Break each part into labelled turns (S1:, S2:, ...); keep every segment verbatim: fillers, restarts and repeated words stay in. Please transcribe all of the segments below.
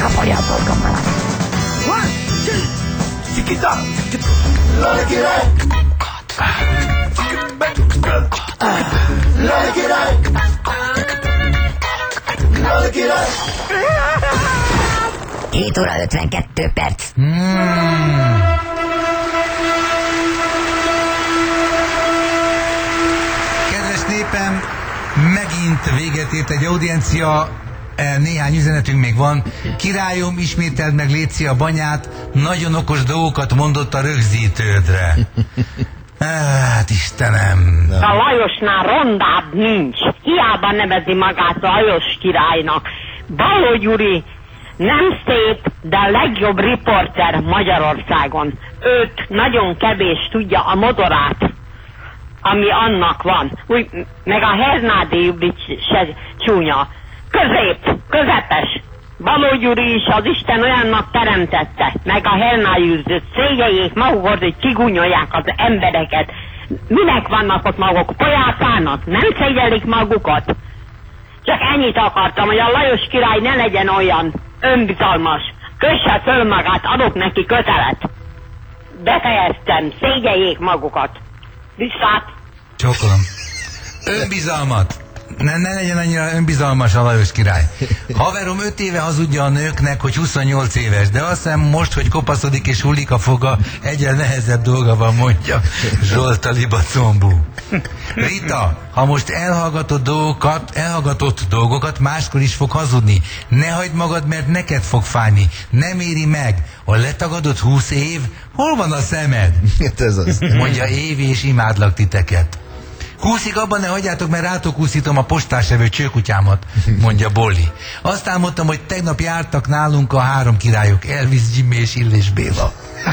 S1: kaparja a torkomban.
S2: Lali király! Lali király! Lali király!
S1: hét óra ötvenkettő perc.
S3: Hmm. Kedves népem, megint véget ért egy audiencia, néhány üzenetünk még van. Királyom, ismételd meg létszi a banyát, nagyon okos dolgokat mondott a rögzítődre. Hát Istenem.
S4: A Lajosnál rondább nincs. Hiába nevezi magát Lajos királynak. Baló Gyuri nem szép, de a legjobb riporter Magyarországon. Őt nagyon kevés tudja a modorát, ami annak van. Úgy, meg a Hernádi Judit se csúnya. Közép, közepes. Baló Gyuri is az Isten olyannak teremtette. Meg a Hernádi Judit. Szégyeljék magukat, hogy kigúnyolják az embereket. Minek vannak ott maguk? Pojászának? Nem szégyelik magukat? Csak ennyit akartam, hogy a Lajos király ne legyen olyan önbizalmas. Kösse föl magát, adok neki kötelet. Befejeztem, szégyeljék magukat. Viszlát!
S3: Csókolom. Önbizalmat. Ne, ne legyen annyira önbizalmas a Lajos király. Haverom öt éve hazudja a nőknek, hogy huszonnyolc éves, de azt hiszem most, hogy kopaszodik és hullik a foga, egyre nehezebb dolga van, mondja Zsolt a libacombú. Rita, ha most elhallgatott dolgokat, elhallgatott dolgokat, máskor is fog hazudni. Ne hagyd magad, mert neked fog fájni. Nem éri meg. A letagadott húsz év, hol van a szemed?
S5: Ez az.
S3: Mondja Évi, és imádlak titeket. Húszig abban ne hagyjátok, mert rátok úszítom a postásevő csőkutyámat, mondja Bolli. Azt álmodtam, hogy tegnap jártak nálunk a három királyok, Elvis, Jimmy és Illés Béla.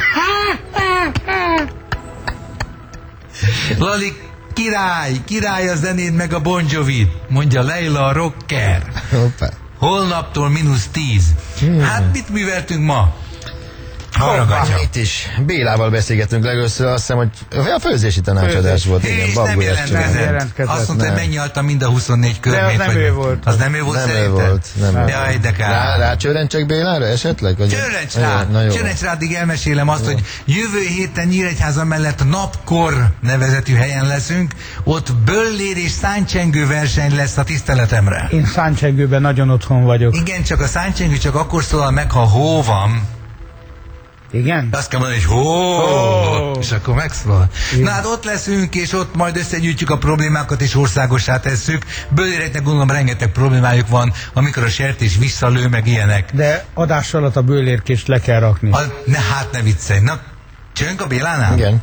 S3: Lali, király, király a zenéd meg a Bon Jovi, mondja Leila a rocker.
S5: Hoppá.
S3: Holnaptól mínusz tíz. Hmm. Hát mit műveltünk ma?
S5: Hoppá, itt is. Bélával beszélgetünk legelőször, azt hiszem, hogy a főzési tanácsadás volt.
S3: Igen,
S5: és
S3: nem jelentkezett. Azt mondta, hogy megnyalta mind a huszonnégy körmét.
S6: De az nem ő volt.
S3: Az nem ő volt,
S5: nem
S3: szerintem?
S5: ő volt. Nem
S3: Jaj, de kár.
S5: Rá, rá csörrencsek Bélára esetleg?
S3: Csörrencs rá. Csörrencs rá, addig elmesélem azt, hogy jövő héten Nyíregyháza mellett Napkor nevezetű helyen leszünk. Ott böllér és száncsengő verseny lesz a tiszteletemre.
S6: Én száncsengőben nagyon otthon vagyok.
S3: Igen, csak a száncsengő csak akkor szólal meg, ha hó van.
S6: Igen?
S3: Azt kell mondani, hogy hó, oh. És akkor megszólal. Na hát ott leszünk, és ott majd összegyűjtjük a problémákat, és országossá tesszük. Bőléreknek gondolom rengeteg problémájuk van, amikor a sertés visszalő, meg ilyenek.
S6: De adás alatt a bőlérkést le kell rakni.
S3: A, ne, hát ne viccelj. Na, csönk a Bélánál?
S5: Igen.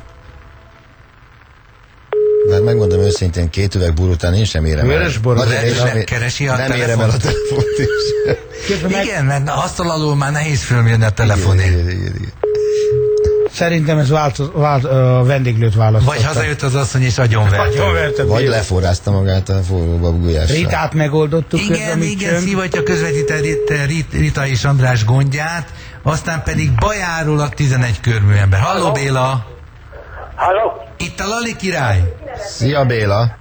S5: De megmondom őszintén, két üveg búr után én sem érem el.
S3: Nem, keresi a
S5: nem
S3: telefon.
S5: érem el a telefont is.
S3: Igen, mert asztal alól már nehéz fölmérni a telefonért.
S5: Igen, igen, igen, igen.
S6: Szerintem ez változ, vált, a vendéglőt választotta.
S3: Vagy hazajött az asszony és agyonverte.
S5: Vagy leforrázta magát a forró babgulyással.
S6: Ritát megoldottuk.
S3: Igen, igen, szivatja közvetített Rita és András gondját, aztán pedig Bajáról a tizenegy körmű ember. Halló Béla!
S7: Halló?
S3: Itt a Lali király!
S5: Szia Béla!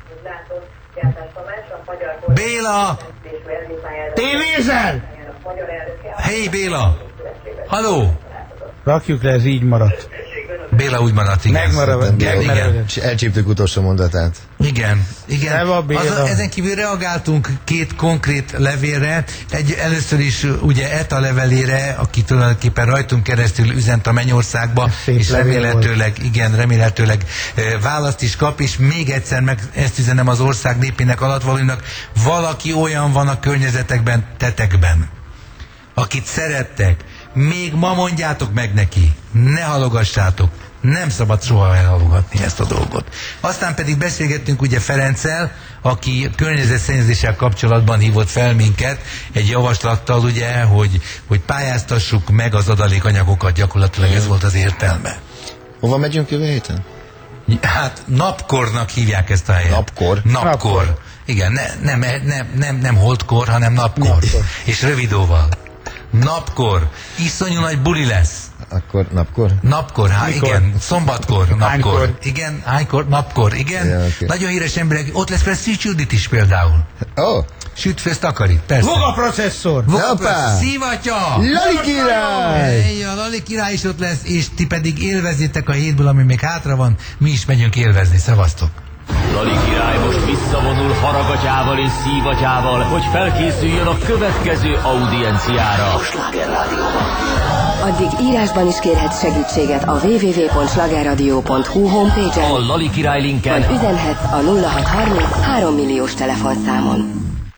S3: Béla!
S6: Tévézel!
S3: Hey Béla! Halló!
S6: Rakjuk le, ez így maradt.
S3: Béla úgy maradt, igen.
S6: Megmaradt.
S3: Igen, igen.
S5: Elcsíptük utolsó mondatát.
S3: Igen, igen.
S6: Az,
S3: ezen kívül reagáltunk két konkrét levélre. Egy, először is ugye E T A levelére, aki tulajdonképpen rajtunk keresztül üzent a Mennyországba, és remélhetőleg, igen, remélhetőleg e, választ is kap, és még egyszer meg ezt üzenem az ország népének, alattvalóinak, valaki olyan van a környezetekben, tetekben, akit szerettek. Még ma mondjátok meg neki, ne halogassátok, nem szabad soha elhalogatni ezt a dolgot. Aztán pedig beszélgettünk ugye Ferenccel, aki környezetszennyezéssel kapcsolatban hívott fel minket egy javaslattal, ugye, hogy, hogy pályáztassuk meg az adalékanyagokat, gyakorlatilag ez volt az értelme.
S5: Hova megyünk jövő héten?
S3: Hát Napkornak hívják ezt a helyet.
S5: Napkor?
S3: Napkor. Napkor. Igen, ne, nem, nem, nem, nem holdkor, hanem napkor. napkor. És rövidóval. Napkor. Iszonyú nagy buli lesz.
S5: Akkor napkor?
S3: Napkor, hát igen. Szombatkor, napkor. Hánykor? Igen, hánykor, napkor, igen.
S5: Ja, okay.
S3: Nagyon híres emberek. Ott lesz például Szűcs Judit is például.
S5: Oh.
S3: Sütfőz takarít, persze.
S6: Voga processzor.
S5: Hoppá!
S3: Szivatya!
S5: Lali király!
S3: Ej, a Lali király is ott lesz, és ti pedig élvezzétek a hétből, ami még hátra van. Mi is megyünk élvezni. Szevasztok!
S7: Lali király most visszavonul haragatyával és szívatyával, hogy felkészüljön a következő audienciára.
S8: Addig írásban is kérhet segítséget a double-u double-u double-u pont slágerradió pont hu homepage-en,
S7: A Lali király linken
S8: vagy üzenhet a nulla hat harminc három milliós telefonszámon.